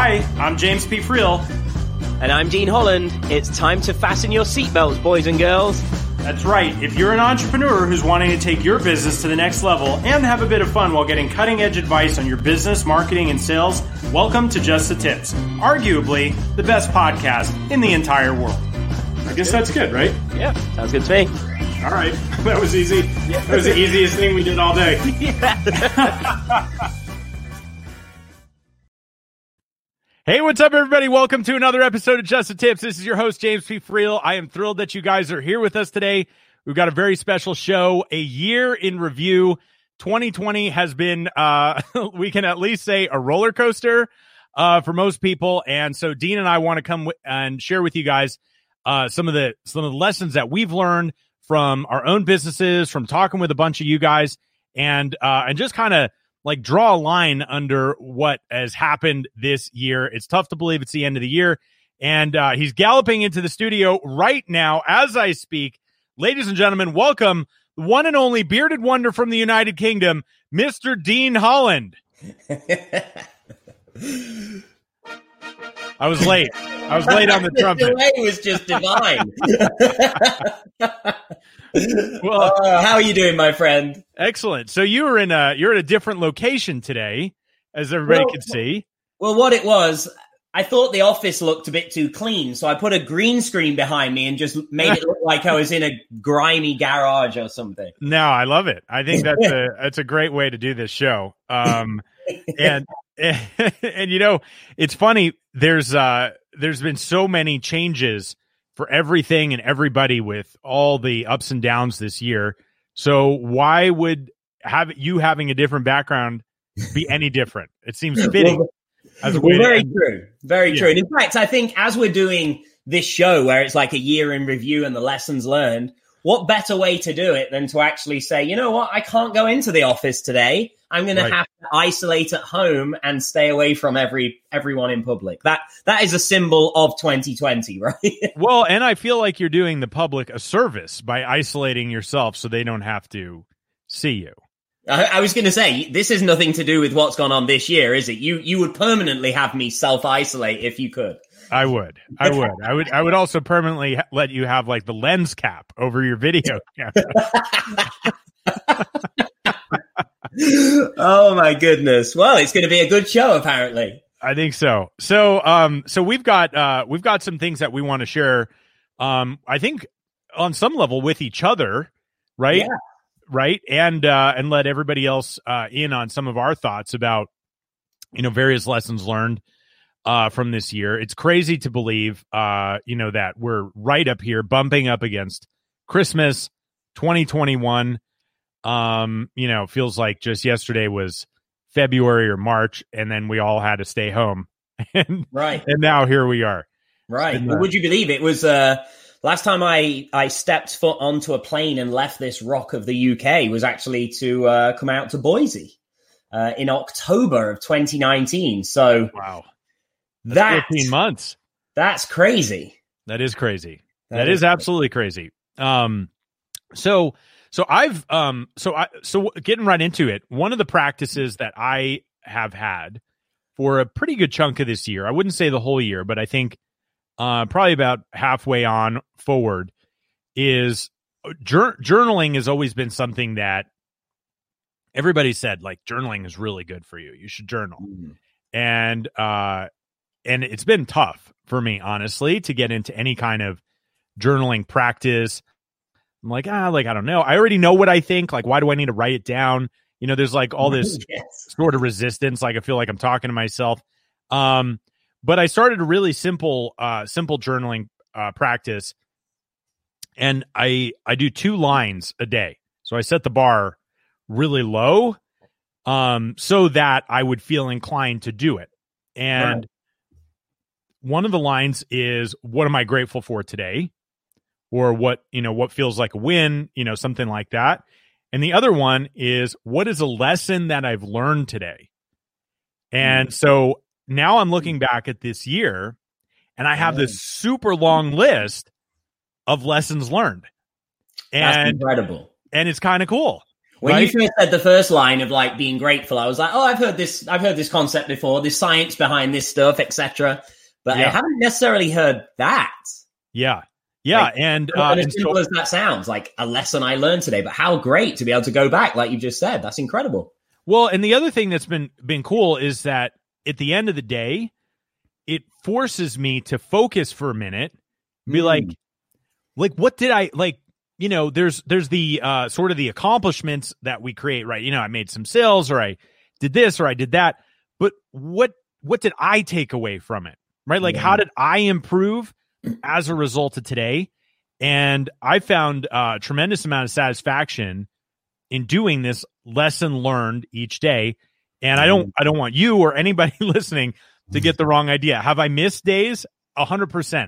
Hi, I'm James P. Friel. And I'm Dean Holland. It's time to fasten your seatbelts, boys and girls. That's right. If you're an entrepreneur who's wanting to take your business to the next level and have a bit of fun while getting cutting-edge advice on your business, marketing, and sales, welcome to Just the Tips, arguably the best podcast in the entire world. I guess that's good, right? Yeah, sounds good to me. All right. That was easy. That was the easiest thing we did all day. Hey, what's up, everybody? Welcome to another episode of Just the Tips. This is your host, James P. Friel. I am thrilled that you guys are here with us today. We've got a very special show, a year in review. 2020 has been, we can at least say, a roller coaster for most people. And so Dean and I want to come and share with you guys some of the lessons that we've learned from our own businesses, from talking with a bunch of you guys, and just kind of like draw a line under what has happened this year. It's tough to believe it's the end of the year. And he's galloping into the studio right now as I speak. Ladies and gentlemen, welcome the one and only bearded wonder from the United Kingdom, Mr. Dean Holland. I was late. I was late on the trumpet. The delay was just divine. Well, how are you doing, my friend? Excellent. So you're at a different location today, as everybody can see. Well, what it was, I thought the office looked a bit too clean, so I put a green screen behind me and just made it look like I was in a grimy garage or something. No, I love it. I think that's a great way to do this show. And you know, it's funny. There's been so many changes for everything and everybody with all the ups and downs this year. So why would having a different background be any different? It seems fitting. Very true. Very true. And in fact, I think as we're doing this show where it's like a year in review and the lessons learned, what better way to do it than to actually say, you know what, I can't go into the office today. I'm going to have to isolate at home and stay away from everyone in public. That is a symbol of 2020, right? Well, and I feel like you're doing the public a service by isolating yourself so they don't have to see you. I was going to say, this has nothing to do with what's gone on this year, is it? You would permanently have me self-isolate if you could. I would also permanently let you have like the lens cap over your video camera. Oh my goodness. Well, it's going to be a good show, apparently. I think so. So we've got some things that we want to share. I think on some level with each other, right? Yeah. Right. And let everybody else in on some of our thoughts about, you know, various lessons learned from this year. It's crazy to believe, that we're right up here bumping up against Christmas 2021. Feels like just yesterday was February or March, and then we all had to stay home. And now here we are. Right. Well, would you believe it was last time I stepped foot onto a plane and left this rock of the UK was actually to come out to Boise in October of 2019. So wow. That's 14 months. That's crazy. That is crazy. That is absolutely crazy. So getting right into it, one of the practices that I have had for a pretty good chunk of this year, I wouldn't say the whole year, but I think probably about halfway on forward, is journaling has always been something that everybody said, like, journaling is really good for you. You should journal. And it's been tough for me, honestly, to get into any kind of journaling practice. I'm like, I don't know. I already know what I think. Like, why do I need to write it down? You know, there's like all this sort of resistance. Like, I feel like I'm talking to myself. But I started a really simple journaling practice, and I do 2 lines a day. So I set the bar really low, so that I would feel inclined to do it. And one of the lines is, what am I grateful for today? Or what feels like a win, something like that. And the other one is, what is a lesson that I've learned today? And so now I'm looking back at this year, and I have this super long list of lessons learned. And that's incredible. And it's kind of cool. When you first said the first line of like being grateful, I was like, oh, I've heard this concept before, this science behind this stuff, etc. But I haven't necessarily heard that. Yeah. And as simple as that sounds, like a lesson I learned today, but how great to be able to go back, like you just said. That's incredible. Well, and the other thing that's been cool is that at the end of the day, it forces me to focus for a minute, be like, what did I like? You know, there's the sort of the accomplishments that we create, right? You know, I made some sales, or I did this, or I did that. But what did I take away from it, right? Like, how did I improve as a result of today? And I found a tremendous amount of satisfaction in doing this lesson learned each day. And I don't want you or anybody listening to get the wrong idea. Have I missed days? 100%.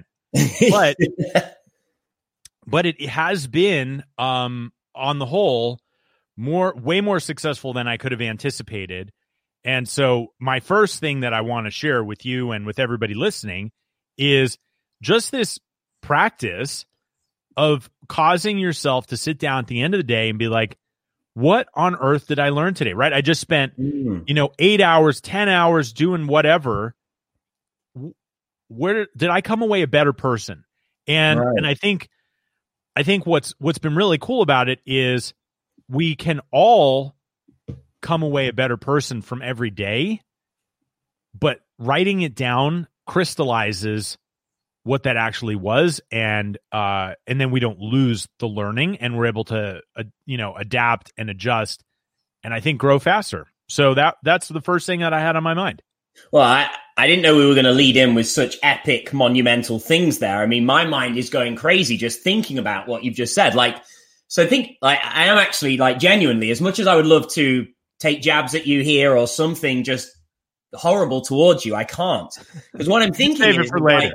But it has been, on the whole, way more successful than I could have anticipated. And so my first thing that I want to share with you and with everybody listening is just this practice of causing yourself to sit down at the end of the day and be like, what on earth did I learn today? Right? I just spent, 8 hours, 10 hours doing whatever. Where did I come away a better person? And I think what's been really cool about it is we can all come away a better person from every day, but writing it down crystallizes what that actually was, and then we don't lose the learning, and we're able to adapt and adjust, and I think grow faster. So that's the first thing that I had on my mind. Well, I didn't know we were going to lead in with such epic, monumental things there. I mean, my mind is going crazy just thinking about what you've just said. Like, so I am actually, like, genuinely, as much as I would love to take jabs at you here or something just horrible towards you, I can't. Because what I'm thinking is for later.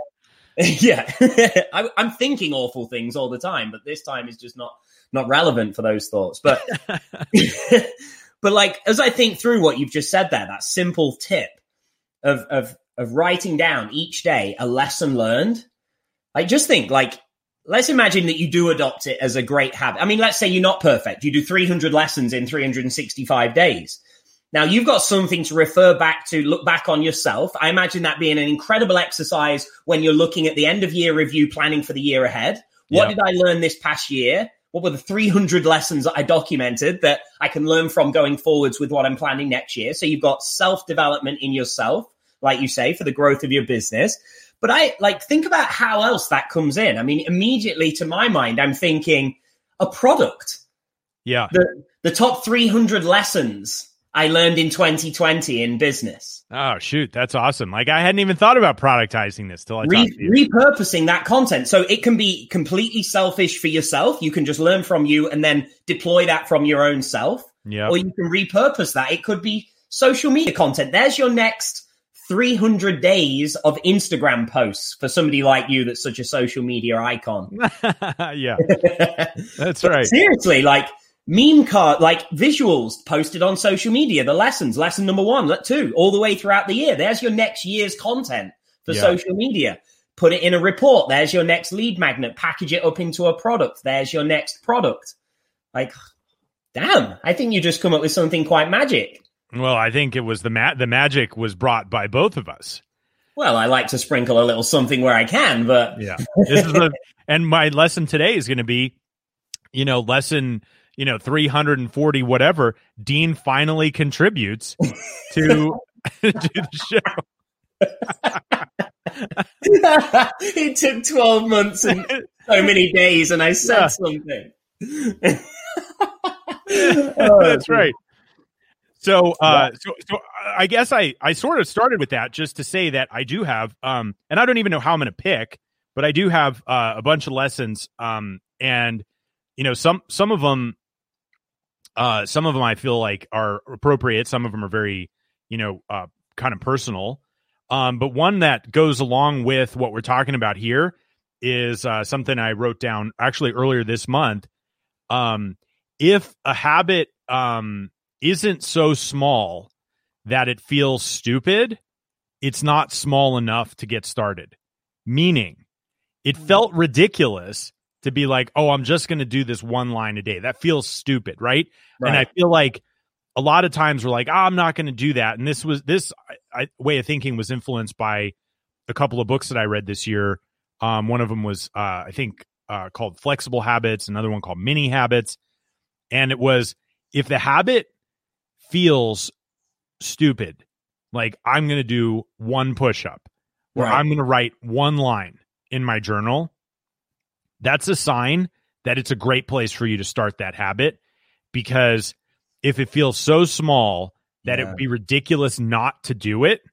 I'm thinking awful things all the time, but this time is just not relevant for those thoughts. But, but like, as I think through what you've just said there, that simple tip of writing down each day a lesson learned, like, just think, like, let's imagine that you do adopt it as a great habit. I mean, let's say you're not perfect. You do 300 lessons in 365 days. Now, you've got something to refer back to, look back on yourself. I imagine that being an incredible exercise when you're looking at the end of year review, planning for the year ahead. What did I learn this past year? What were the 300 lessons that I documented that I can learn from going forwards with what I'm planning next year? So you've got self-development in yourself, like you say, for the growth of your business. But think about how else that comes in. I mean, immediately to my mind, I'm thinking a product. Yeah. The top 300 lessons I learned in 2020 in business. Oh, shoot. That's awesome. Like, I hadn't even thought about productizing this till I talked to you. Repurposing that content. So it can be completely selfish for yourself. You can just learn from you and then deploy that from your own self. Yeah. Or you can repurpose that. It could be social media content. There's your next 300 days of Instagram posts for somebody like you that's such a social media icon. Yeah. That's right. Seriously, like, meme card, like visuals posted on social media, the lessons, lesson number 1, 2, all the way throughout the year. There's your next year's content for social media. Put it in a report. There's your next lead magnet. Package it up into a product. There's your next product. Like, damn, I think you just come up with something quite magic. Well, I think it was the magic was brought by both of us. Well, I like to sprinkle a little something where I can, but yeah, and my lesson today is going to be, lesson 340 whatever. Dean finally contributes to the show. It took 12 months and so many days, and I said something. That's right. So I guess I sort of started with that just to say that I do have, and I don't even know how I'm going to pick, but I do have a bunch of lessons, and some of them I feel like are appropriate. Some of them are very, kind of personal. But one that goes along with what we're talking about here is something I wrote down actually earlier this month. If a habit isn't so small that it feels stupid, it's not small enough to get started. Meaning, it felt ridiculous to be like, oh, I'm just going to do this one line a day. That feels stupid, right? And I feel like a lot of times we're like, I'm not going to do that. And this way of thinking was influenced by a couple of books that I read this year. One of them was, I think, called Flexible Habits, another one called Mini Habits. And it was, if the habit feels stupid, like I'm going to do one push-up, or I'm going to write one line in my journal, that's a sign that it's a great place for you to start that habit. Because if it feels so small that it would be ridiculous not to do it,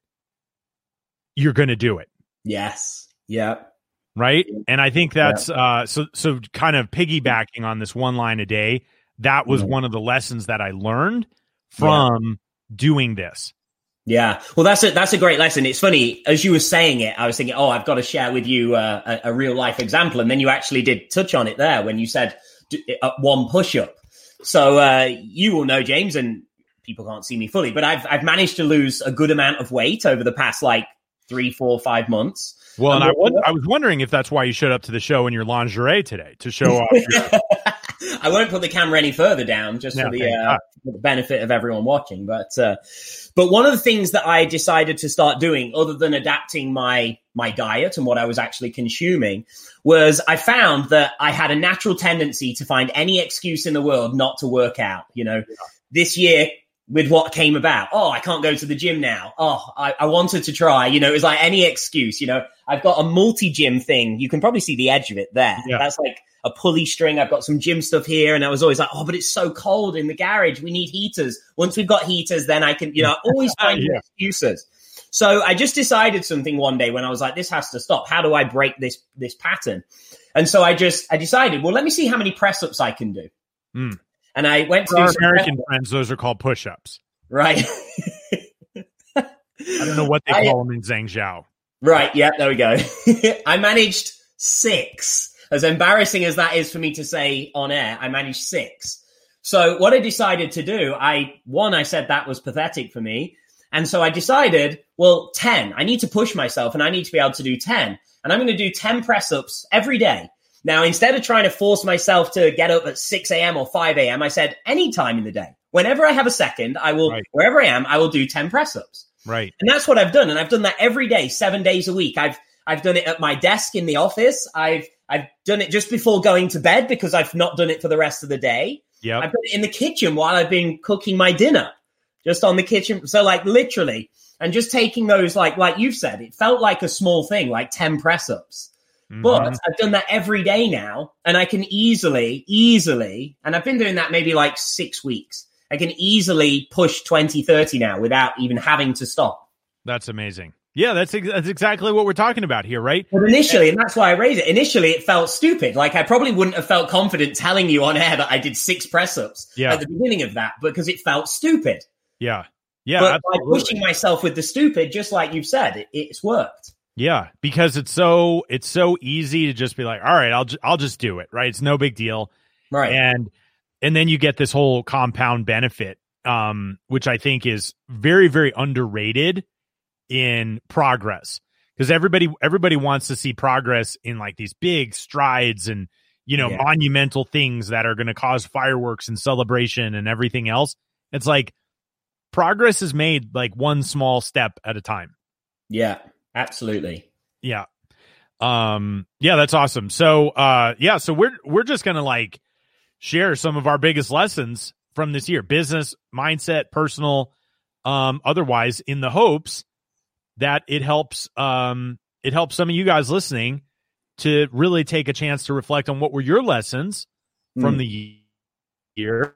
you're going to do it. Yes. Yeah. Right. And I think that's so kind of piggybacking on this one line a day. That was one of the lessons that I learned from doing this. Yeah. Well, that's a great lesson. It's funny, as you were saying it, I was thinking, I've got to share with you a real life example. And then you actually did touch on it there when you said one push-up. So you will know, James, and people can't see me fully, but I've managed to lose a good amount of weight over the past 3, 4, 5 months. Well, and I was wondering if that's why you showed up to the show in your lingerie today, to show off. I won't put the camera any further down just for the benefit of everyone watching. But one of the things that I decided to start doing, other than adapting my diet and what I was actually consuming, was I found that I had a natural tendency to find any excuse in the world not to work out. This year, with what came about, I can't go to the gym now. I wanted to try, it was like any excuse, I've got a multi-gym thing. You can probably see the edge of it there. Yeah. That's like a pulley string. I've got some gym stuff here. And I was always like, but it's so cold in the garage. We need heaters. Once we've got heaters, then I can, always find excuses. So I just decided something one day when I was like, this has to stop. How do I break this pattern? And so I decided, well, let me see how many press ups I can do. Mm. And I went to our American friends, those are called push-ups. Right. I don't know what they call them in Zhangzhou. Right. Yeah, there we go. I managed 6. As embarrassing as that is for me to say on air, I managed 6. So what I decided to do, I said that was pathetic for me. And so I decided, 10. I need to push myself and I need to be able to do 10. And I'm going to do 10 press-ups every day. Now, instead of trying to force myself to get up at 6 a.m. or 5 a.m., I said any time in the day. Whenever I have a second, I will, wherever I am, I will do 10 press-ups. Right. And that's what I've done. And I've done that every day, 7 days a week. I've done it at my desk in the office. I've done it just before going to bed because I've not done it for the rest of the day. Yeah. I've done it in the kitchen while I've been cooking my dinner, just on the kitchen. So literally, and just taking those, like you've said, it felt like a small thing, like 10 press-ups. Mm-hmm. But I've done that every day now, and I can easily, and I've been doing that maybe 6 weeks. I can easily push 20, 30 now without even having to stop. That's amazing. Yeah, that's exactly what we're talking about here, right? But initially, and that's why I raised it, initially it felt stupid. I probably wouldn't have felt confident telling you on air that I did 6 press-ups at the beginning of that because it felt stupid. Yeah. Yeah. But by pushing myself with the stupid, just like you've said, it's worked. Yeah, because it's so easy to just be like, all right, I'll just do it, right? It's no big deal. Right. And then you get this whole compound benefit, which I think is very, very underrated in progress, because everybody wants to see progress in these big strides and monumental things that are going to cause fireworks and celebration and everything else. It's like progress is made one small step at a time. Yeah, absolutely. Yeah. Yeah, that's awesome. So so we're just gonna share some of our biggest lessons from this year, business, mindset, personal, otherwise, in the hopes that it helps some of you guys listening to really take a chance to reflect on what were your lessons from the year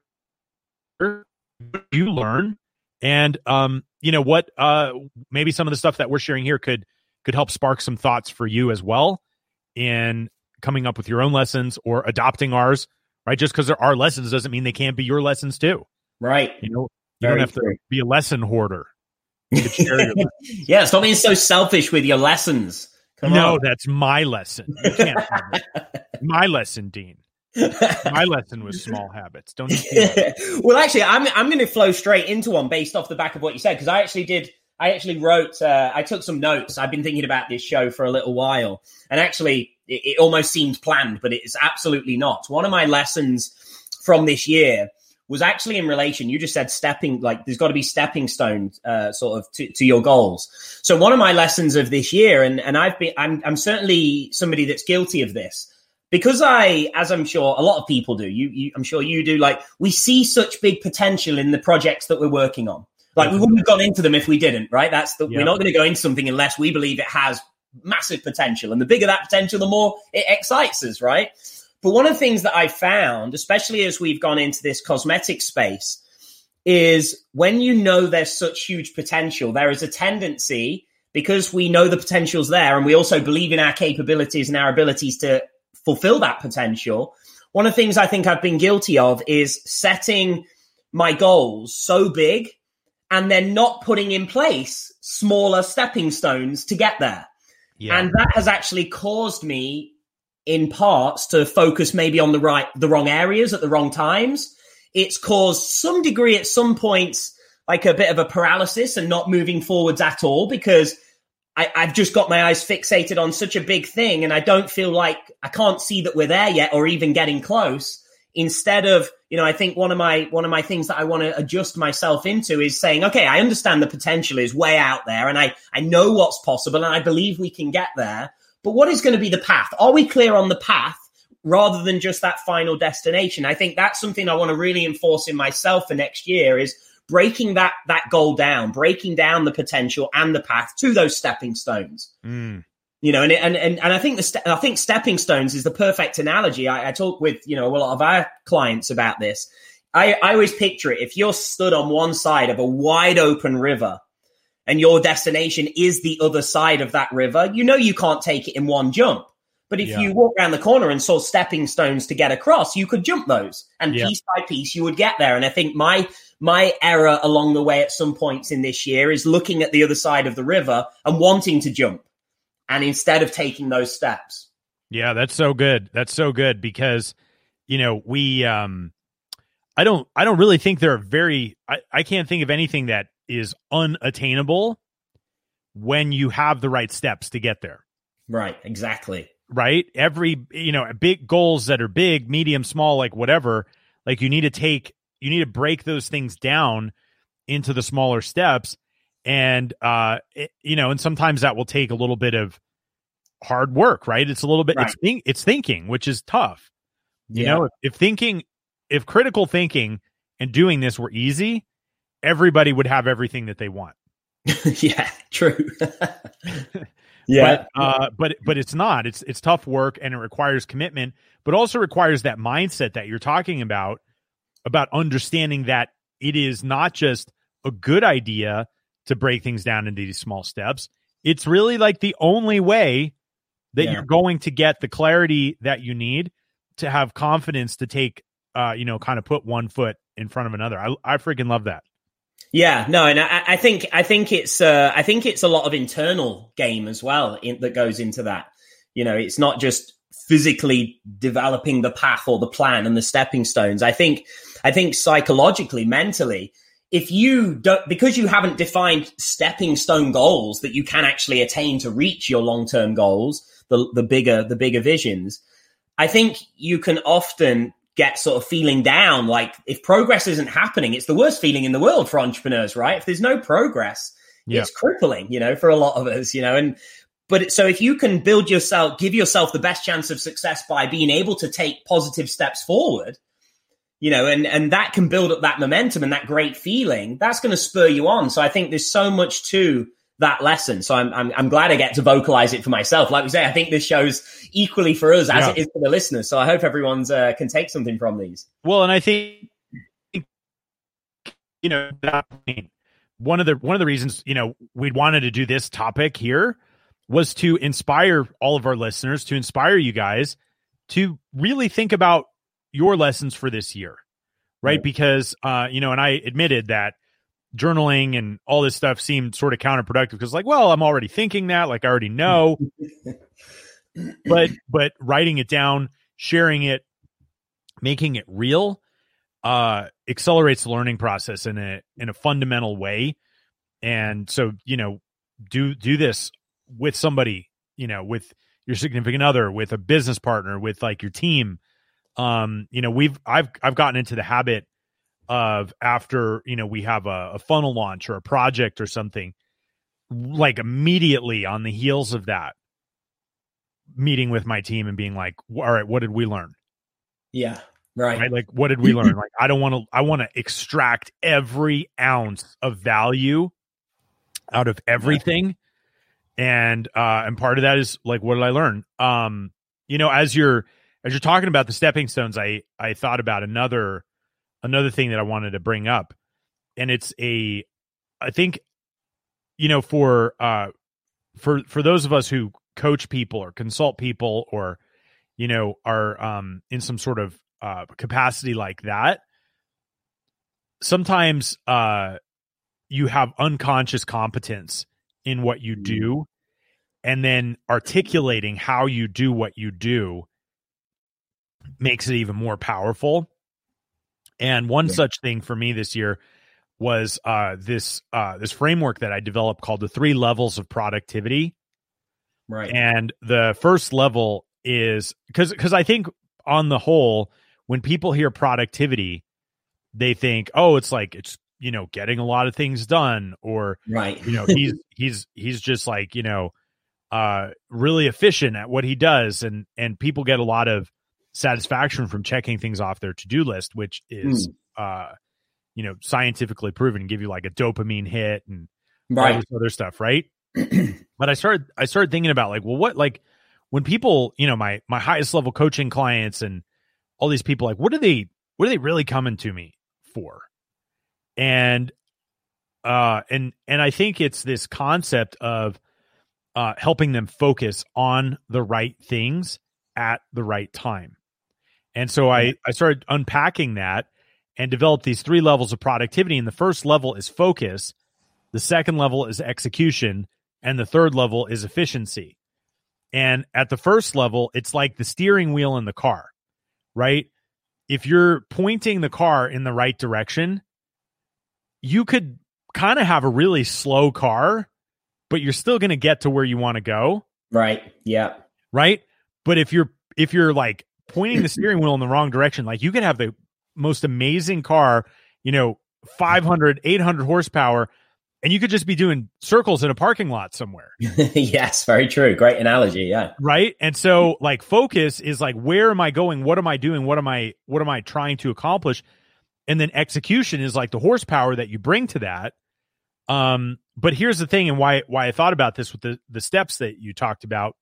you learn, and what maybe some of the stuff that we're sharing here could help spark some thoughts for you as well in coming up with your own lessons or adopting ours, right? Just because they're our lessons doesn't mean they can't be your lessons too. Right. You don't have to be a lesson hoarder. You can share your lessons. Yeah, stop being so selfish with your lessons. Come on. That's my lesson. You can't have it. My lesson, Dean. My lesson was small habits. Don't you? Well, actually, I'm going to flow straight into one based off the back of what you said, because I actually wrote, I took some notes. I've been thinking about this show for a little while. And actually, it almost seemed planned, but it's absolutely not. One of my lessons from this year was actually in relation, you just said stepping, like there's got to be stepping stones sort of to your goals. So one of my lessons of this year, and I'm certainly somebody that's guilty of this, because as I'm sure a lot of people do, I'm sure you do, like we see such big potential in the projects that we're working on. Like we wouldn't have gone into them if we didn't, right? We're not going to go into something unless we believe it has massive potential. And the bigger that potential, the more it excites us, right? But one of the things that I found, especially as we've gone into this cosmetic space, is when you know there's such huge potential, there is a tendency, because we know the potential's there and we also believe in our capabilities and our abilities to fulfill that potential. One of the things I think I've been guilty of is setting my goals so big and then not putting in place smaller stepping stones to get there. Yeah. And that has actually caused me in parts to focus maybe on the wrong areas at the wrong times. It's caused some degree at some points, like a bit of a paralysis and not moving forwards at all, because I've just got my eyes fixated on such a big thing. And I don't feel like I can't see that we're there yet or even getting close. Instead of, I think one of my things that I want to adjust myself into is saying, okay, I understand the potential is way out there and I know what's possible and I believe we can get there. But what is going to be the path? Are we clear on the path rather than just that final destination? I think that's something I want to really enforce in myself for next year, is breaking that goal down, breaking down the potential and the path to those stepping stones. And I think I think stepping stones is the perfect analogy. I talk with, a lot of our clients about this. I always picture it. If you're stood on one side of a wide open river, and your destination is the other side of that river, you can't take it in one jump. But if you walk around the corner and saw stepping stones to get across, you could jump those. And piece by piece, you would get there. And I think my error along the way at some points in this year is looking at the other side of the river and wanting to jump, and instead of taking those steps. Yeah, that's so good. That's so good because, we I don't really think there are I can't think of anything that is unattainable when you have the right steps to get there. Right. Exactly. Right. Every, big goals that are big, medium, small, like whatever, like you need to break those things down into the smaller steps. And, and sometimes that will take a little bit of hard work, right? It's a little bit, right. It's thinking, which is tough. If critical thinking and doing this were easy, everybody would have everything that they want. Yeah, true. Yeah. But it's not. It's tough work and it requires commitment, but also requires that mindset that you're talking about understanding that it is not just a good idea to break things down into these small steps. It's really like the only way that you're going to get the clarity that you need to have confidence to take, kind of put one foot in front of another. I freaking love that. Yeah, no, and I think it's a lot of internal game as well that goes into that. It's not just physically developing the path or the plan and the stepping stones. I think psychologically, mentally, if you don't, because you haven't defined stepping stone goals that you can actually attain to reach your long-term goals, the bigger visions, I think you can often get sort of feeling down. Like if progress isn't happening, it's the worst feeling in the world for entrepreneurs, right? If there's no progress, it's crippling, for a lot of us, so if you can give yourself the best chance of success by being able to take positive steps forward, and that can build up that momentum and that great feeling, that's going to spur you on. So I think there's so much to that lesson. So I'm glad I get to vocalize it for myself. Like we say, I think this show's equally for us as it is for the listeners. So I hope everyone's can take something from these. Well, and I think, one of the reasons, we wanted to do this topic here was to inspire all of our listeners, to inspire you guys to really think about your lessons for this year, right? Because, and I admitted that journaling and all this stuff seemed sort of counterproductive because I'm already thinking that, I already know, but writing it down, sharing it, making it real, accelerates the learning process in a fundamental way. And so, do this with somebody, with your significant other, with a business partner, with like your team. I've gotten into the habit of, after, we have a funnel launch or a project or something, like immediately on the heels of that, meeting with my team and being like, all right, what did we learn? Yeah. Right. Like, what did we learn? Like, I want to extract every ounce of value out of everything. And part of that is like, what did I learn? As you're talking about the stepping stones, I thought about another thing that I wanted to bring up. And it's I think, for those of us who coach people or consult people, or, are in some sort of capacity like that, sometimes you have unconscious competence in what you do, and then articulating how you do what you do makes it even more powerful. And one such thing for me this year was this framework that I developed called the 3 levels of productivity. Right. And the first level is because I think on the whole, when people hear productivity, they think, oh, it's getting a lot of things done, or right. he's just like, really efficient at what he does, and people get a lot of satisfaction from checking things off their to-do list, which is scientifically proven and give you like a dopamine hit and all this other stuff, right? But I started thinking about like, well, what, like, when people, my highest level coaching clients and all these people, like, what are they really coming to me for? And I think it's this concept of helping them focus on the right things at the right time. And so I started unpacking that and developed these 3 levels of productivity. And the first level is focus. The second level is execution. And the third level is efficiency. And at the first level, it's like the steering wheel in the car, right? If you're pointing the car in the right direction, you could kind of have a really slow car, but you're still going to get to where you want to go. Right. Yeah. Right. But if you're like pointing the steering wheel in the wrong direction, like, you could have the most amazing car, 500, 800 horsepower, and you could just be doing circles in a parking lot somewhere. Yes, very true. Great analogy. Yeah. Right. And so like focus is like, where am I going? What am I doing? What am I trying to accomplish? And then execution is like the horsepower that you bring to that. But here's the thing, and why I thought about this with the steps that you talked about.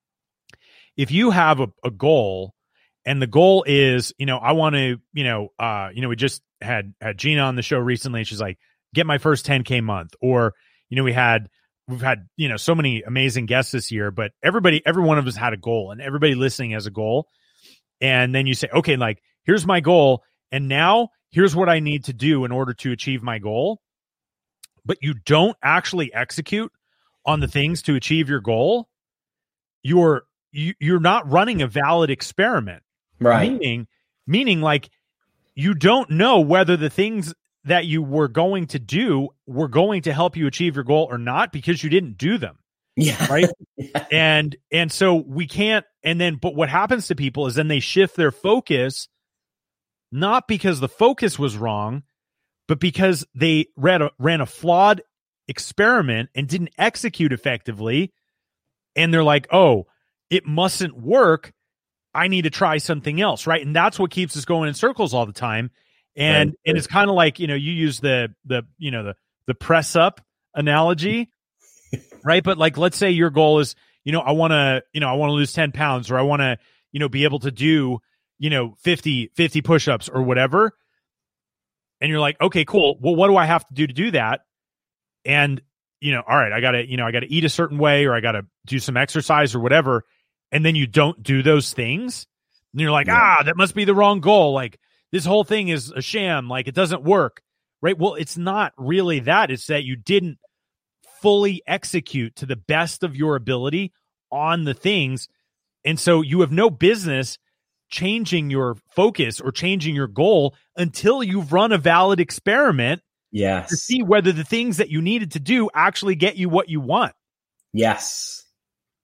If you have a goal, and the goal is, I want to, we just had Gina on the show recently. She's like, get my first 10K month. Or, we've had, so many amazing guests this year, but every one of us had a goal, and everybody listening has a goal. And then you say, okay, like, here's my goal. And now here's what I need to do in order to achieve my goal. But you don't actually execute on the things to achieve your goal. You're not running a valid experiment. Right. Meaning like, you don't know whether the things that you were going to do were going to help you achieve your goal or not, because you didn't do them. Yeah. Right. Yeah. And so we can't, but what happens to people is then they shift their focus, not because the focus was wrong, but because they ran a flawed experiment and didn't execute effectively. And they're like, oh, it mustn't work. I need to try something else. Right. And that's what keeps us going in circles all the time. And it's kind of like, you use the press up analogy, right? But like, let's say your goal is, I want to lose 10 pounds, or I want to, be able to do, 50 push-ups or whatever. And you're like, okay, cool. Well, what do I have to do that? And, all right, I gotta eat a certain way, or I gotta do some exercise or whatever. And then you don't do those things. And you're like, that must be the wrong goal. Like, this whole thing is a sham. Like, it doesn't work. Right. Well, it's not really that. It's that you didn't fully execute to the best of your ability on the things. And so you have no business changing your focus or changing your goal until you've run a valid experiment. Yes. To see whether the things that you needed to do actually get you what you want. Yes.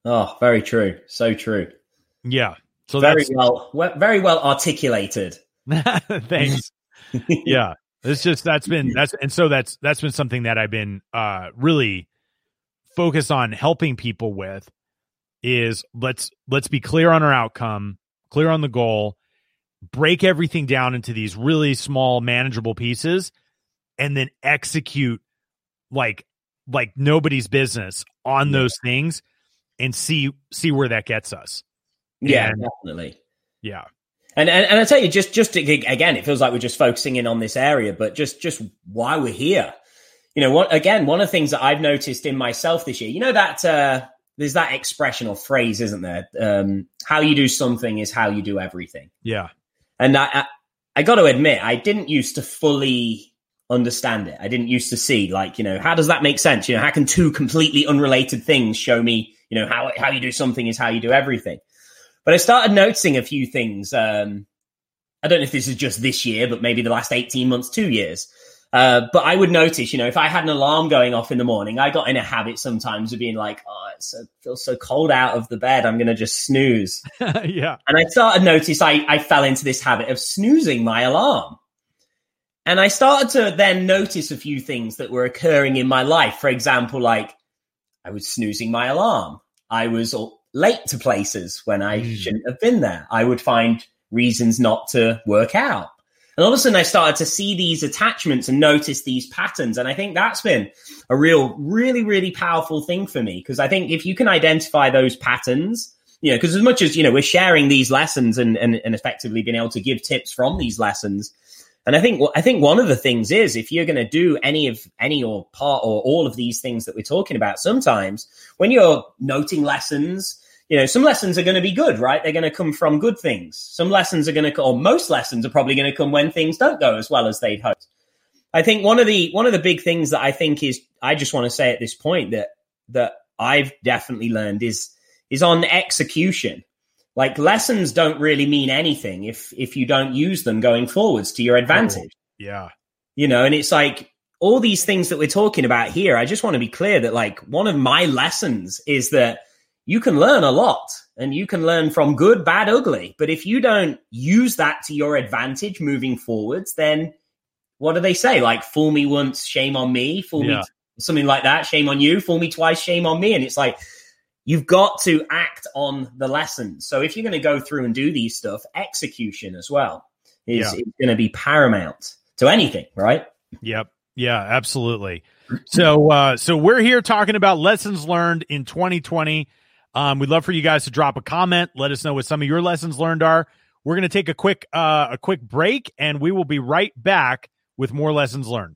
Oh, very true. So true. Yeah. So very well articulated. Thanks. Yeah. That's been something that I've been really focused on helping people with is let's be clear on our outcome, clear on the goal, break everything down into these really small manageable pieces, and then execute like nobody's business on those things and see where that gets us. Yeah, definitely. Yeah. And I tell you, just again, it feels like we're just focusing in on this area, but just why we're here. One of the things that I've noticed in myself this year, that there's that expression or phrase, isn't there? How you do something is how you do everything. Yeah. And I got to admit, I didn't used to fully understand it. I didn't used to see, how does that make sense? How can two completely unrelated things show me, how you do something is how you do everything? But I started noticing a few things. I don't know if this is just this year, but maybe the last 18 months, 2 years. But I would notice, if I had an alarm going off in the morning, I got in a habit sometimes of being like, oh, it feels so cold out of the bed. I'm going to just snooze. Yeah. And I started to notice I fell into this habit of snoozing my alarm. And I started to then notice a few things that were occurring in my life. For example, I was snoozing my alarm. I was late to places when I shouldn't have been there. I would find reasons not to work out. And all of a sudden I started to see these attachments and notice these patterns. And I think that's been a really, really powerful thing for me. Because I think if you can identify those patterns, because as much as, we're sharing these lessons and effectively being able to give tips from these lessons. And I think one of the things is if you're going to do any or part or all of these things that we're talking about, sometimes when you're noting lessons, some lessons are going to be good, right? They're going to come from good things. Some lessons are going to, or most lessons are probably going to come when things don't go as well as they'd hoped. I think one of the big things that I think is, I just want to say at this point that I've definitely learned is on execution. Like lessons don't really mean anything if you don't use them going forwards to your advantage. Yeah. And it's like all these things that we're talking about here. I just want to be clear that one of my lessons is that you can learn a lot and you can learn from good, bad, ugly. But if you don't use that to your advantage moving forwards, then what do they say? Fool me once, shame on me. Fool me, something like that. Shame on you. Fool me twice, shame on me. And it's like, you've got to act on the lessons. So if you're going to go through and do these stuff, execution as well is going to be paramount to anything, right? Yep. Yeah, absolutely. So we're here talking about lessons learned in 2020. We'd love for you guys to drop a comment. Let us know what some of your lessons learned are. We're going to take a quick break, and we will be right back with more lessons learned.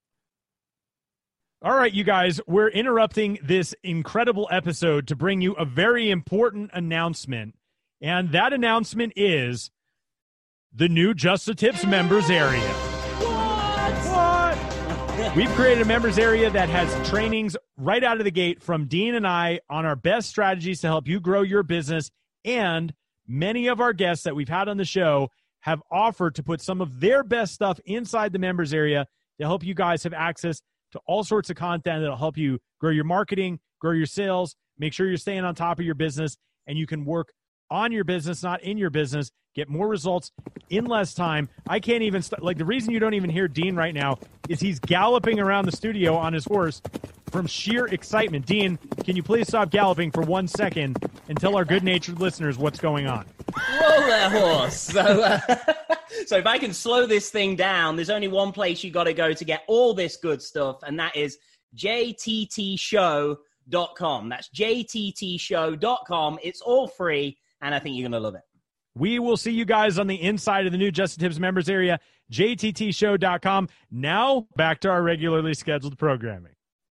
All right, you guys, we're interrupting this incredible episode to bring you a very important announcement. And that announcement is the new Just the Tips members area. What? We've created a members area that has trainings right out of the gate from Dean and I on our best strategies to help you grow your business. And many of our guests that we've had on the show have offered to put some of their best stuff inside the members area to help you guys have access to all sorts of content that'll help you grow your marketing, grow your sales, make sure you're staying on top of your business, and you can work on your business, not in your business, get more results in less time. I can't even, the reason you don't even hear Dean right now is he's galloping around the studio on his horse from sheer excitement. Dean, can you please stop galloping for 1 second and tell our good-natured listeners what's going on? Whoa there, horse. So if I can slow this thing down, there's only one place you got to go to get all this good stuff, and that is jttshow.com. That's jttshow.com. It's all free, and I think you're going to love it. We will see you guys on the inside of the new Just the Tips members area, jttshow.com. Now, back to our regularly scheduled programming.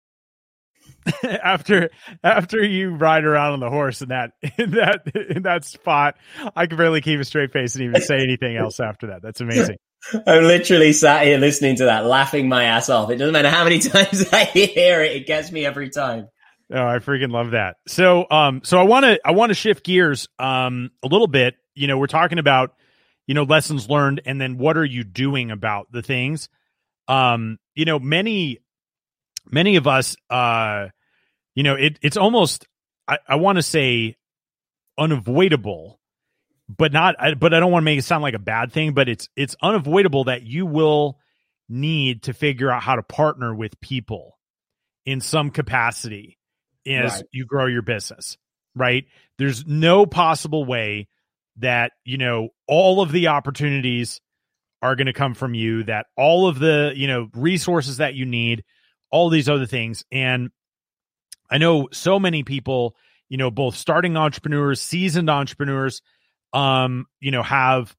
after you ride around on the horse in that spot, I can barely keep a straight face and even say anything else after that. That's amazing. I'm literally sat here listening to that, laughing my ass off. It doesn't matter how many times I hear it; it gets me every time. Oh, I freaking love that. So I want to shift gears a little bit. We're talking about lessons learned, and then what are you doing about the things? Many of us, it's almost I want to say unavoidable, but I don't want to make it sound like a bad thing, but it's unavoidable that you will need to figure out how to partner with people in some capacity as you grow your business, right? There's no possible way that, all of the opportunities are going to come from you, that all of the, resources that you need, all these other things. And I know so many people, both starting entrepreneurs, seasoned entrepreneurs, have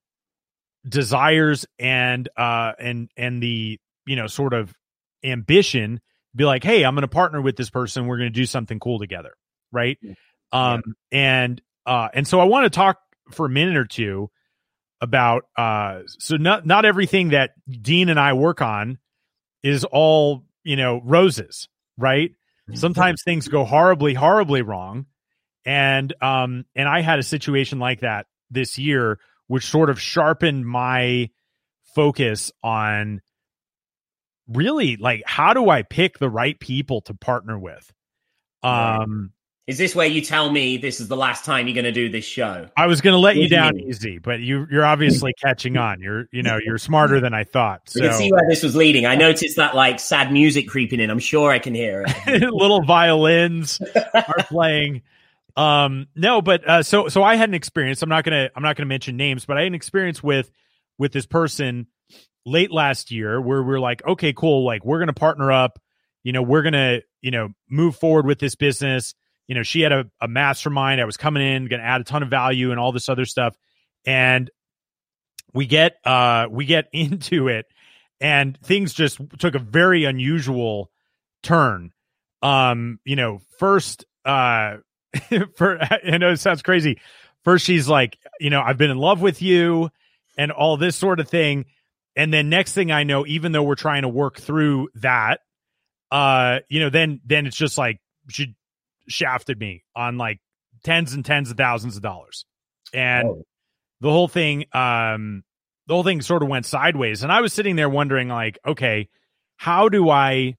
desires and the, sort of ambition to be like, hey, I'm going to partner with this person. We're going to do something cool together. Right. And so I want to talk for a minute or two about, so not everything that Dean and I work on is all, roses, right? Sometimes things go horribly, horribly wrong. And I had a situation like that this year, which sort of sharpened my focus on really like, how do I pick the right people to partner with? Is this where you tell me this is the last time you're going to do this show? I was going to let you down easy, but you're obviously catching on. You're smarter than I thought. So. You can see where this was leading. I noticed that like sad music creeping in. I'm sure I can hear it. Little violins are playing. No, but so I had an experience. I'm not gonna mention names, but I had an experience with this person late last year where we're like, okay, cool. Like we're gonna partner up. We're gonna move forward with this business. She had a mastermind. I was coming in, going to add a ton of value and all this other stuff. And we get into it, and things just took a very unusual turn. First, I know it sounds crazy. First, she's like, I've been in love with you and all this sort of thing. And then next thing I know, even though we're trying to work through that, then it's just like, she shafted me on like tens and tens of thousands of dollars. And the whole thing sort of went sideways. And I was sitting there wondering like, okay, how do I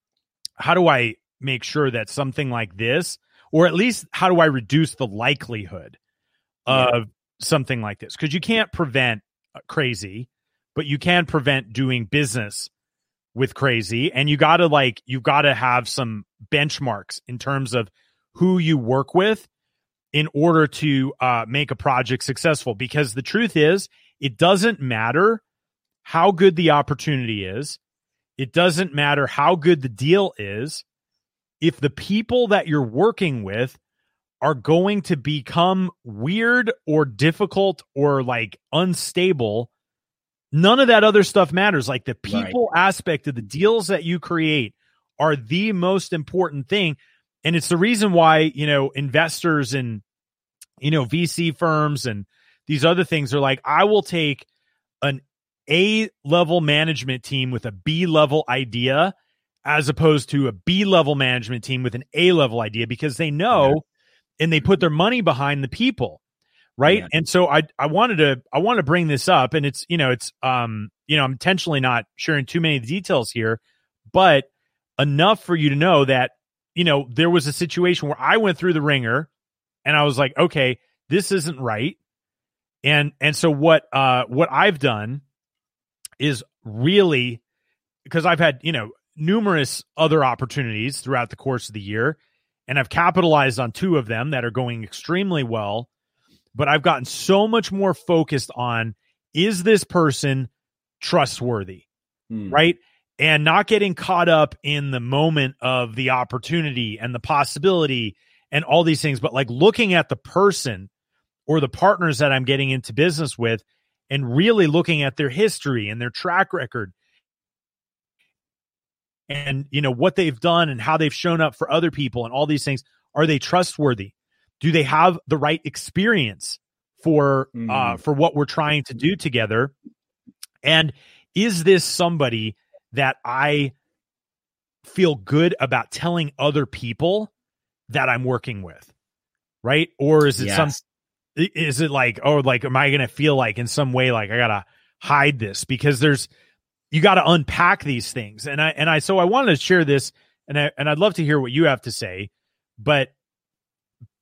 make sure that something like this, or at least how do I reduce the likelihood of something like this? Because you can't prevent crazy, but you can prevent doing business with crazy. And you've got to have some benchmarks in terms of who you work with in order to make a project successful. Because the truth is, it doesn't matter how good the opportunity is. It doesn't matter how good the deal is. If the people that you're working with are going to become weird or difficult or like unstable, none of that other stuff matters. Like the people aspect of the deals that you create are the most important thing. And it's the reason why, investors and, VC firms and these other things are like, I will take an A-level management team with a B-level idea as opposed to a B-level management team with an A-level idea, because they know and they put their money behind the people. Right. Yeah. And so I wanted to bring this up, and it's, I'm intentionally not sharing too many of the details here, but enough for you to know that, there was a situation where I went through the ringer and I was like, okay, this isn't right. And so what I've done is really, because I've had, numerous other opportunities throughout the course of the year, and I've capitalized on 2 of them that are going extremely well. But I've gotten so much more focused on, is this person trustworthy, right? And not getting caught up in the moment of the opportunity and the possibility and all these things, but like looking at the person or the partners that I'm getting into business with and really looking at their history and their track record and, what they've done and how they've shown up for other people and all these things. Are they trustworthy? Do they have the right experience for what we're trying to do together? And is this somebody that I feel good about telling other people that I'm working with? Right? Or is it is it like, am I going to feel like in some way, like I got to hide this? Because you got to unpack these things. So I wanted to share this, and I'd love to hear what you have to say, but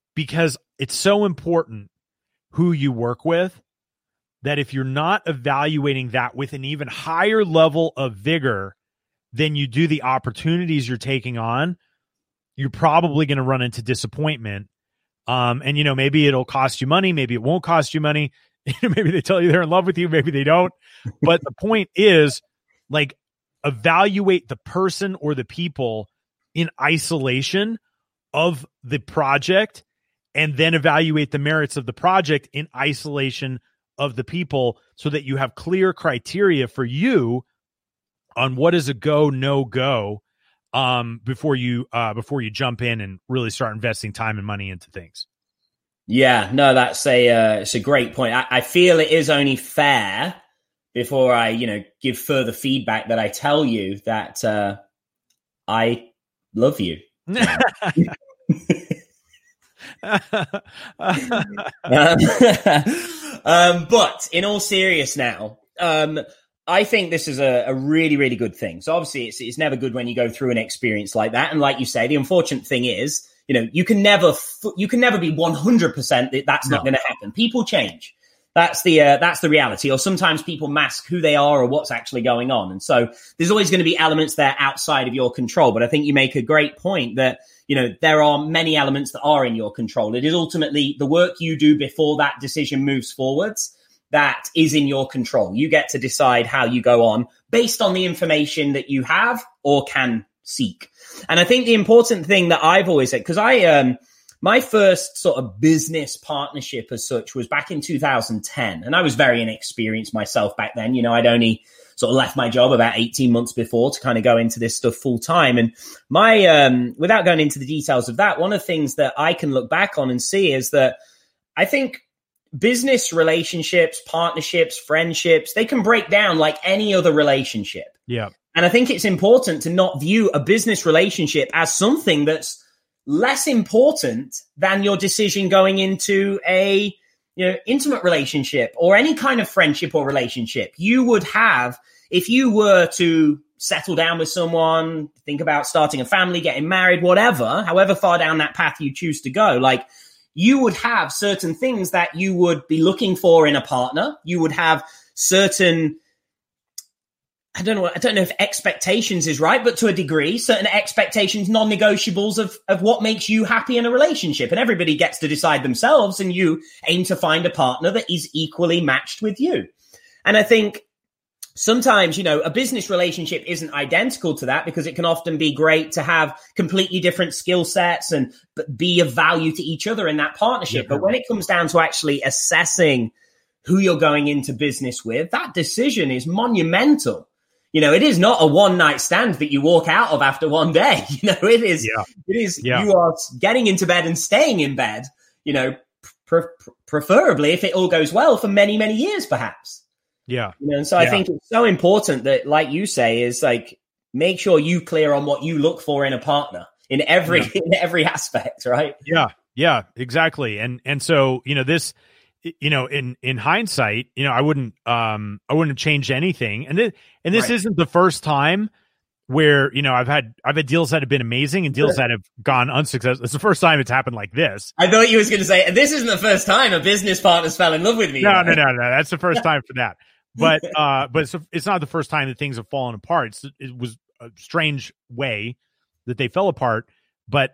because it's so important who you work with, that if you're not evaluating that with an even higher level of vigor than you do the opportunities you're taking on, you're probably going to run into disappointment. And, you know, maybe it'll cost you money. Maybe it won't cost you money. Maybe they tell you they're in love with you. Maybe they don't. But the point is, like, evaluate the person or the people in isolation of the project, and then evaluate the merits of the project in isolation of the people, so that you have clear criteria for you on what is a go, no go, before you jump in and really start investing time and money into things. Yeah, no, that's it's a great point. I feel it is only fair, before I, give further feedback, that I tell you that I love you. But in all seriousness now, I think this is a really, really good thing. So obviously it's never good when you go through an experience like that. And like you say, the unfortunate thing is, you can never be 100% that that's not going to happen. People change. That's the reality. Or sometimes people mask who they are or what's actually going on. And so there's always going to be elements there outside of your control. But I think you make a great point that, there are many elements that are in your control. It is ultimately the work you do before that decision moves forwards that is in your control. You get to decide how you go on based on the information that you have or can seek. And I think the important thing that I've always said, because my first sort of business partnership as such was back in 2010. And I was very inexperienced myself back then. I'd only sort of left my job about 18 months before to kind of go into this stuff full time. And my, without going into the details of that, one of the things that I can look back on and see is that I think business relationships, partnerships, friendships, they can break down like any other relationship. Yeah. And I think it's important to not view a business relationship as something that's less important than your decision going into a intimate relationship or any kind of friendship or relationship. You would have, if you were to settle down with someone, think about starting a family, getting married, whatever, however far down that path you choose to go, like you would have certain things that you would be looking for in a partner. You would have certain, I don't know if expectations is right, but to a degree, certain expectations, non-negotiables of what makes you happy in a relationship. And everybody gets to decide themselves, and you aim to find a partner that is equally matched with you. And I think sometimes, a business relationship isn't identical to that, because it can often be great to have completely different skill sets and be of value to each other in that partnership. Yeah. But when it comes down to actually assessing who you're going into business with, that decision is monumental. It is not a one night stand that you walk out of after one day. It is, you are getting into bed and staying in bed, preferably if it all goes well for many, many years, perhaps. Yeah. And so I think it's so important that, like you say, is like, make sure you clear on what you look for in a partner in every aspect. Right. Yeah. Yeah, exactly. And so, this, in hindsight, I wouldn't have changed anything. And this isn't the first time where, I've had deals that have been amazing and deals that have gone unsuccessful. It's the first time it's happened like this. I thought you was going to say, this isn't the first time a business partner's fell in love with me. No. That's the first time for that. But it's not the first time that things have fallen apart. It was a strange way that they fell apart. But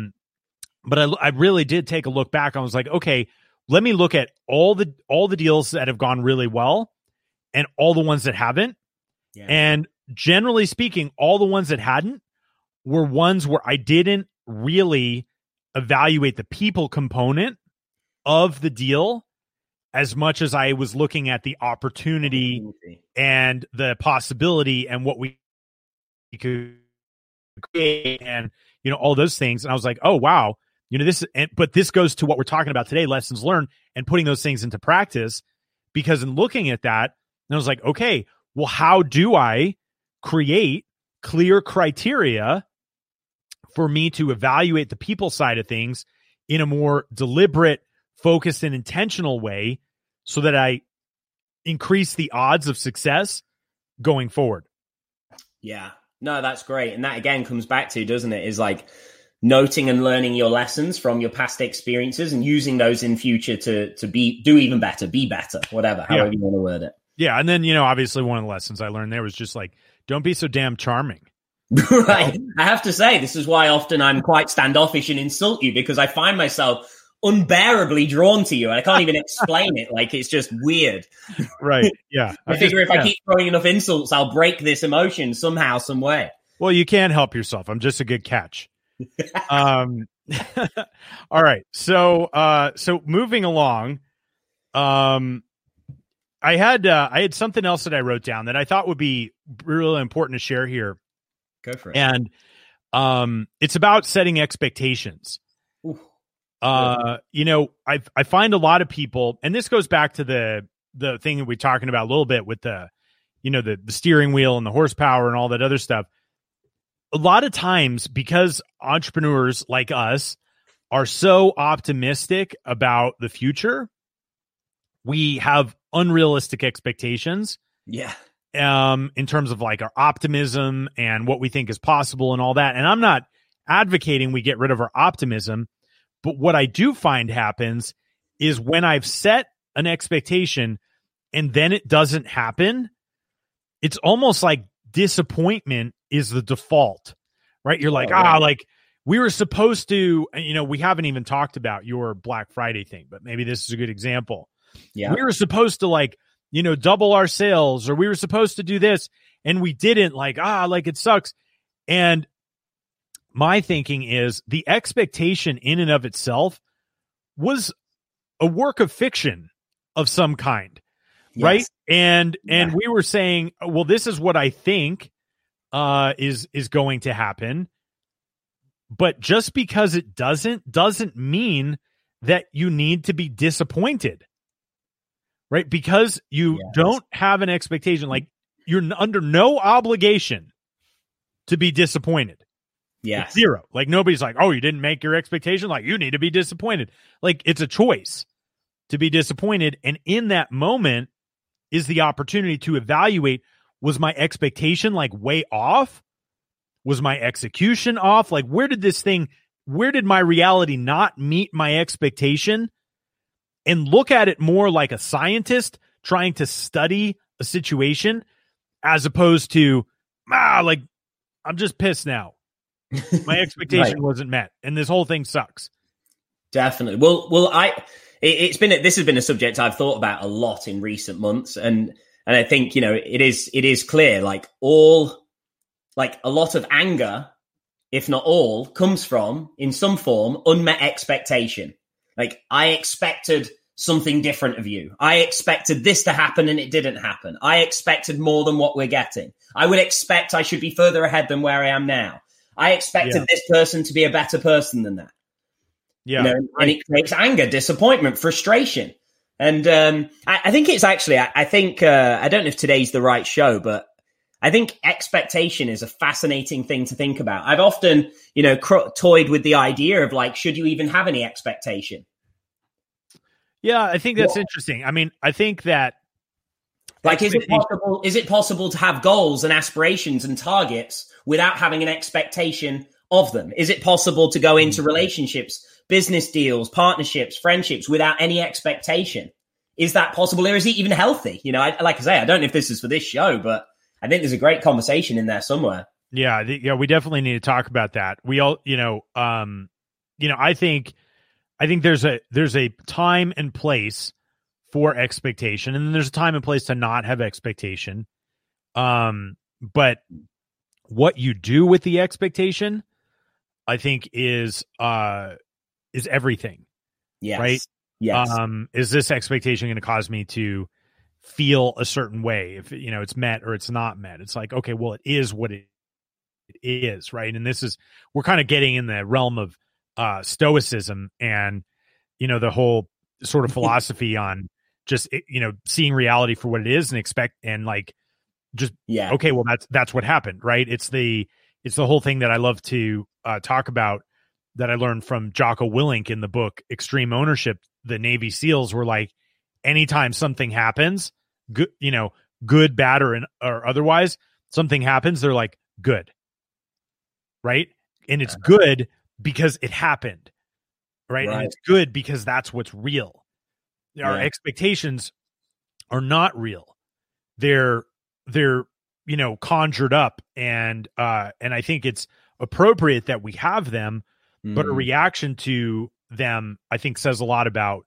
I really did take a look back. I was like, okay, let me look at all the deals that have gone really well and all the ones that haven't. Yeah. And generally speaking, all the ones that hadn't were ones where I didn't really evaluate the people component of the deal as much as I was looking at the opportunity and the possibility and what we could create and, all those things. And I was like, oh, wow. But this goes to what we're talking about today, lessons learned and putting those things into practice, because in looking at that, I was like, okay, well, how do I create clear criteria for me to evaluate the people side of things in a more deliberate, focused, and intentional way so that I increase the odds of success going forward? Yeah, no, that's great. And that again comes back to, doesn't it, is like, noting and learning your lessons from your past experiences and using those in future to do even better, be better, whatever, however you want to word it. Yeah. And then, obviously one of the lessons I learned there was just like, don't be so damn charming. Right. I have to say, this is why often I'm quite standoffish and insult you, because I find myself unbearably drawn to you. And I can't even explain it. Like, it's just weird. Right. Yeah. I figure if I keep throwing enough insults, I'll break this emotion somehow, some way. Well, you can't help yourself. I'm just a good catch. All right. So moving along, I had something else that I wrote down that I thought would be really important to share here. Go for it. And it's about setting expectations. Ooh. I find a lot of people, and this goes back to the thing that we're talking about a little bit with the steering wheel and the horsepower and all that other stuff. A lot of times, because entrepreneurs like us are so optimistic about the future, we have unrealistic expectations. Yeah. In terms of like our optimism and what we think is possible and all that. And I'm not advocating we get rid of our optimism, but what I do find happens is when I've set an expectation and then it doesn't happen, it's almost like disappointment is the default, right? You're like, like we were supposed to, we haven't even talked about your Black Friday thing, but maybe this is a good example. Yeah. We were supposed to like, double our sales, or we were supposed to do this and we didn't, like it sucks. And my thinking is the expectation in and of itself was a work of fiction of some kind. Yes. Right. And we were saying, well, this is what I think is going to happen. But just because it doesn't mean that you need to be disappointed. Right? Because you don't have an expectation, like you're under no obligation to be disappointed. Yeah. Zero. Like nobody's like, oh, you didn't make your expectation. Like you need to be disappointed. Like it's a choice to be disappointed. And in that moment is the opportunity to evaluate, was my expectation like way off? Was my execution off? Like where did my reality not meet my expectation? And look at it more like a scientist trying to study a situation as opposed to, like, I'm just pissed now. My expectation wasn't met. And this whole thing sucks. Definitely. Well, this has been a subject I've thought about a lot in recent months. And I think, it is clear, like a lot of anger, if not all, comes from, in some form, unmet expectation. Like, I expected something different of you. I expected this to happen and it didn't happen. I expected more than what we're getting. I would expect I should be further ahead than where I am now. I expected this person to be a better person than that. Yeah. And it creates anger, disappointment, frustration. And I think it's actually, I don't know if today's the right show, but I think expectation is a fascinating thing to think about. I've often, toyed with the idea of like, should you even have any expectation? Yeah, I think that's interesting. I mean, I think that like, is it possible to have goals and aspirations and targets without having an expectation of them? Is it possible to go into relationships, business deals, partnerships, friendships without any expectation? Is that possible, or is it even healthy? Like I say, I don't know if this is for this show, but I think there's a great conversation in there somewhere. Yeah, we definitely need to talk about that. We all, I think there's a time and place for expectation, and then there's a time and place to not have expectation. But what you do with the expectation, I think is everything. Yes. Right? Yes. Is this expectation going to cause me to feel a certain way if it's met or it's not met? It's like, okay, well, it is what it is, right? And we're kind of getting in the realm of stoicism and the whole sort of philosophy on just seeing reality for what it is and expect and like just okay, well that's what happened, right? It's the whole thing that I love to talk about that I learned from Jocko Willink in the book Extreme Ownership. The Navy SEALs were like, anytime something happens, good, good, bad, or otherwise, something happens, they're like, good, right? And it's good because it happened, right? And it's good because that's what's real. Our expectations are not real. They're conjured up, and I think it's appropriate that we have them, but a reaction to them, I think, says a lot about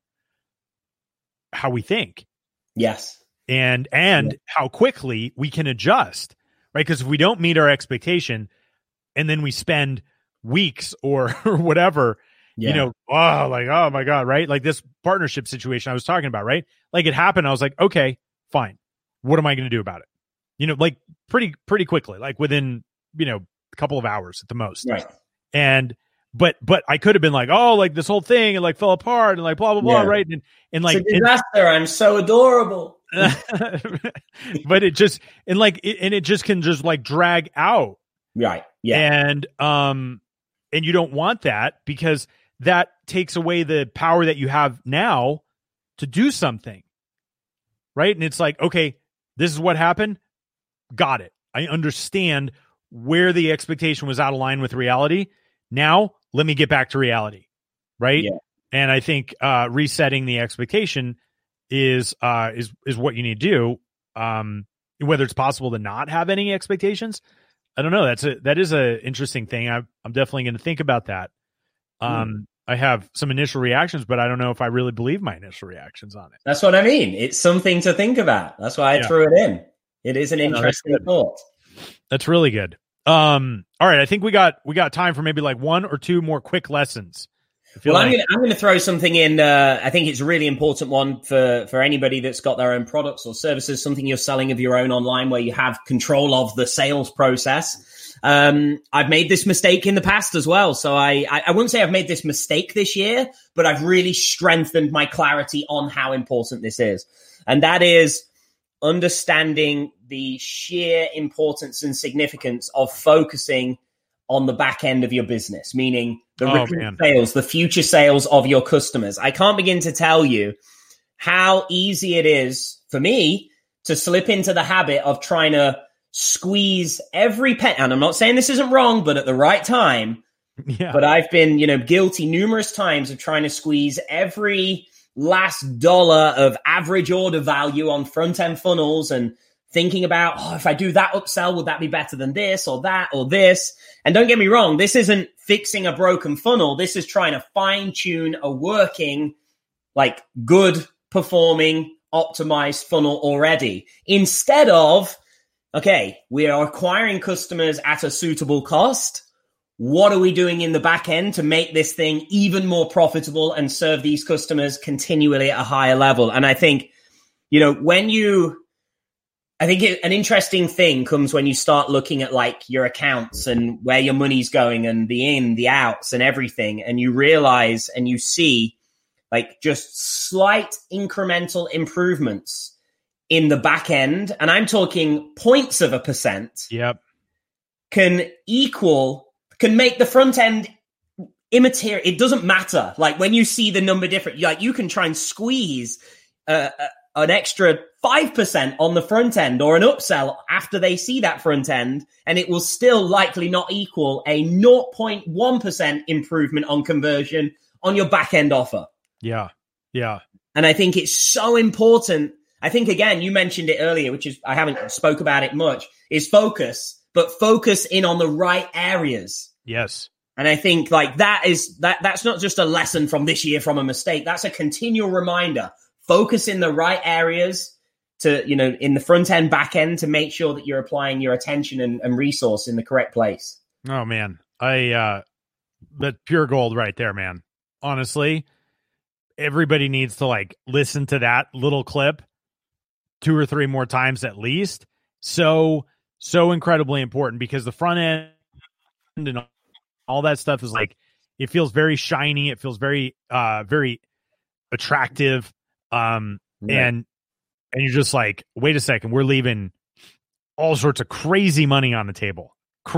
how we think. Yes. And how quickly we can adjust, right? Because if we don't meet our expectation and then we spend weeks or whatever, oh my God, right? Like this partnership situation I was talking about, right? Like it happened. I was like, okay, fine. What am I going to do about it? Like pretty quickly, like within, a couple of hours at the most. Right. And, but I could have been like, oh, like this whole thing and like fell apart and like blah, blah, blah. Right. And like, it's a disaster. I'm so adorable. But it just, and it just can just like drag out. Right. Yeah. And you don't want that, because that takes away the power that you have now to do something. Right. And it's like, okay, this is what happened. Got it. I understand where the expectation was out of line with reality. Now let me get back to reality. Right. Yeah. And I think resetting the expectation is what you need to do. Whether it's possible to not have any expectations, I don't know. That is a interesting thing. I'm definitely going to think about that. I have some initial reactions, but I don't know if I really believe my initial reactions on it. That's what I mean. It's something to think about. That's why I threw it in. It is an interesting thought. That's really good. All right. I think we got time for maybe like one or two more quick lessons. I'm going to throw something in. I think it's a really important one for anybody that's got their own products or services, something you're selling of your own online where you have control of the sales process. I've made this mistake in the past as well. So I wouldn't say I've made this mistake this year, but I've really strengthened my clarity on how important this is. And that is understanding the sheer importance and significance of focusing on the back end of your business, meaning the repeat sales, the future sales of your customers. I can't begin to tell you how easy it is for me to slip into the habit of trying to squeeze every penny. And I'm not saying this isn't wrong, but at the right time. Yeah. But I've been, guilty numerous times of trying to squeeze every last dollar of average order value on front-end funnels and thinking about, if I do that upsell, would that be better than this or that or this? And don't get me wrong, this isn't fixing a broken funnel. This is trying to fine-tune a working, like good performing, optimized funnel already. Instead of, okay, we are acquiring customers at a suitable cost. What are we doing in the back end to make this thing even more profitable and serve these customers continually at a higher level? And I think, an interesting thing comes when you start looking at like your accounts and where your money's going and the outs and everything. And you realize and you see like just slight incremental improvements in the back end. And I'm talking 0.1%. Yep. Can make the front end immaterial. It doesn't matter. Like when you see the number different, like you can try and squeeze an extra 5% on the front end or an upsell after they see that front end, and it will still likely not equal a 0.1% improvement on conversion on your back end offer. Yeah. Yeah. And I think it's so important. I think, again, you mentioned it earlier, which is, I haven't spoke about it much, is focus, but focus in on the right areas. Yes. And I think like that's not just a lesson from this year from a mistake. That's a continual reminder. Focus in the right areas to, in the front end, back end, to make sure that you're applying your attention and resource in the correct place. Oh man. That pure gold right there, man. Honestly, everybody needs to like listen to that little clip 2 or 3 more times at least. So incredibly important, because the front end and all that stuff is like, it feels very shiny. It feels very, very attractive. And you're just like, wait a second, we're leaving all sorts of crazy money on the table,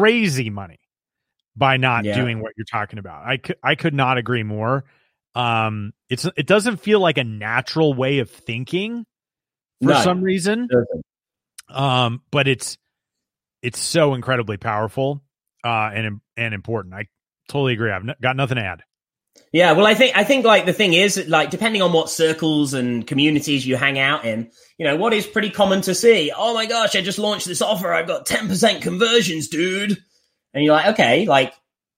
by not doing what you're talking about. I could not agree more. It doesn't feel like a natural way of thinking for some reason. But it's so incredibly powerful, and important. I Totally agree. I've got nothing to add. Yeah, well, I think like the thing is, like, depending on what circles and communities you hang out in, you know, what is pretty common to see? Oh my gosh, I just launched this offer. I've got 10% conversions, dude. And you're like, okay, like,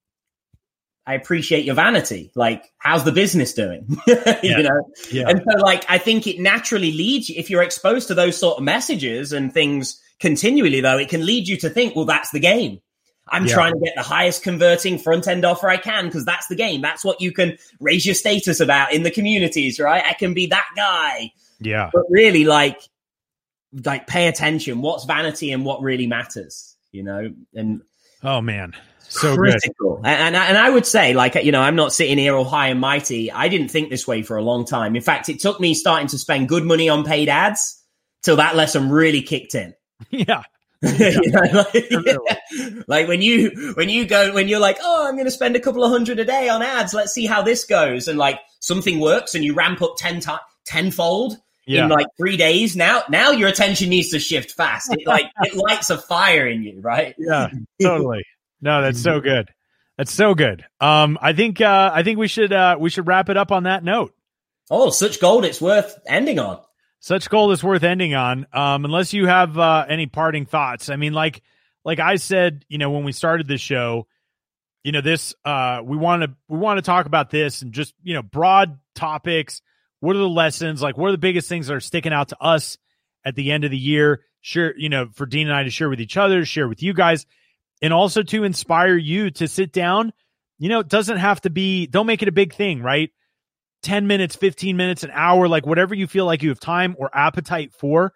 I appreciate your vanity. Like, how's the business doing? You know? Yeah. And so, like, I think it naturally leads you, if you're exposed to those sort of messages and things continually, though, it can lead you to think, well, that's the game. I'm trying to get the highest converting front end offer I can because that's the game. That's what you can raise your status about in the communities, right? I can be that guy. Yeah. But really, like pay attention. What's vanity and what really matters, you know? And oh man, so critical. Good. And I would say, like, you know, I'm not sitting here all high and mighty. I didn't think this way for a long time. In fact, it took me starting to spend good money on paid ads till that lesson really kicked in. Yeah. You know, like when you're like, oh, I'm going to spend a couple of $100 a day on ads. Let's see how this goes. And like something works and you ramp up tenfold in like 3 days. Now your attention needs to shift fast. It lights a fire in you, right? Yeah, totally. No, that's so good. That's so good. I think we should wrap it up on that note. Oh, such gold. It's worth ending on. Such gold is worth ending on. Unless you have any parting thoughts. I mean, like I said, you know, when we started this show, you know, this we want to talk about this and just, you know, broad topics. What are the lessons? Like, what are the biggest things that are sticking out to us at the end of the year? Sure, you know, for Dean and I to share with each other, share with you guys, and also to inspire you to sit down. You know, it doesn't have to be. Don't make it a big thing, right? 10 minutes, 15 minutes, an hour, like whatever you feel like you have time or appetite for.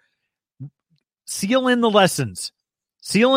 Seal in the lessons. You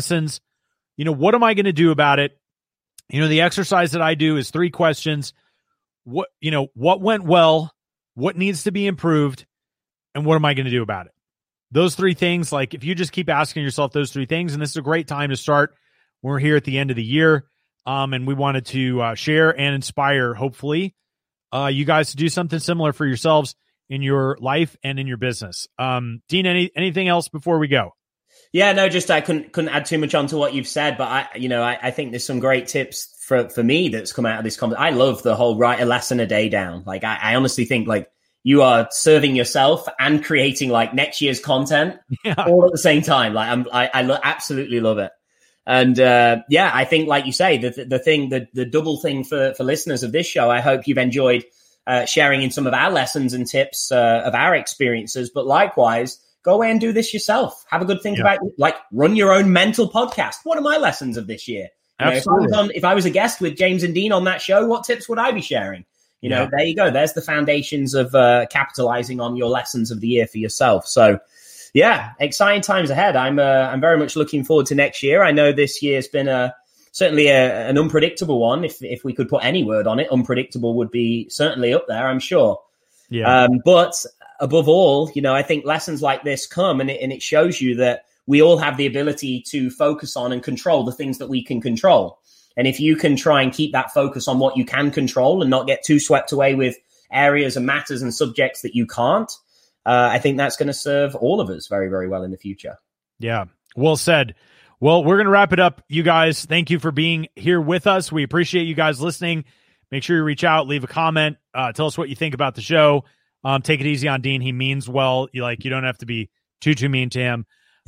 know, what am I going to do about it? You know, the exercise that I do is 3 questions. What went well? What needs to be improved? And what am I going to do about it? Those 3 things, like if you just keep asking yourself those 3 things, and this is a great time to start. We're here at the end of the year, and we wanted to share and inspire, hopefully, you guys to do something similar for yourselves in your life and in your business. Dean, anything else before we go? Yeah, no, just I couldn't add too much onto what you've said, but I think there's some great tips for me that's come out of this conversation. I love the whole write a lesson a day down. Like I honestly think like you are serving yourself and creating like next year's content all at the same time. Like I absolutely love it. And I think, like you say, the double thing for listeners of this show, I hope you've enjoyed sharing in some of our lessons and tips of our experiences. But likewise, go away and do this yourself. Have a good think about, like, run your own mental podcast. What are my lessons of this year? You know, if I was a guest with James and Dean on that show, what tips would I be sharing? You know, there you go. There's the foundations of capitalizing on your lessons of the year for yourself. So, yeah, exciting times ahead. I'm very much looking forward to next year. I know this year's been certainly an unpredictable one. If we could put any word on it, unpredictable would be certainly up there, I'm sure. Yeah. But above all, you know, I think lessons like this come and it shows you that we all have the ability to focus on and control the things that we can control. And if you can try and keep that focus on what you can control and not get too swept away with areas and matters and subjects that you can't, I think that's going to serve all of us very, very well in the future. Yeah, well said. Well, we're going to wrap it up, you guys. Thank you for being here with us. We appreciate you guys listening. Make sure you reach out, leave a comment, tell us what you think about the show. Take it easy on Dean. He means well. You don't have to be too mean to him.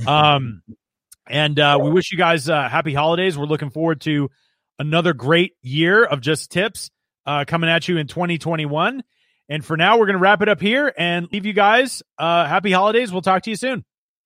And we wish you guys happy holidays. We're looking forward to another great year of Just Tips coming at you in 2021. And for now, we're going to wrap it up here and leave you guys happy holidays. We'll talk to you soon.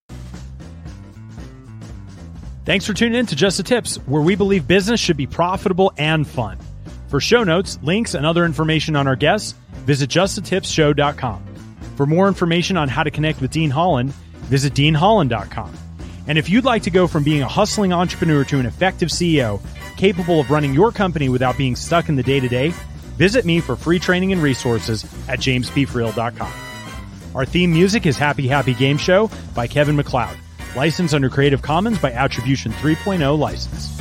Thanks for tuning in to Just the Tips, where we believe business should be profitable and fun. For show notes, links, and other information on our guests, visit justthetipsshow.com. For more information on how to connect with Dean Holland, visit deanholland.com. And if you'd like to go from being a hustling entrepreneur to an effective CEO, capable of running your company without being stuck in the day-to-day, visit me for free training and resources at jamespfriel.com. Our theme music is Happy Happy Game Show by Kevin MacLeod, licensed under Creative Commons by Attribution 3.0 license.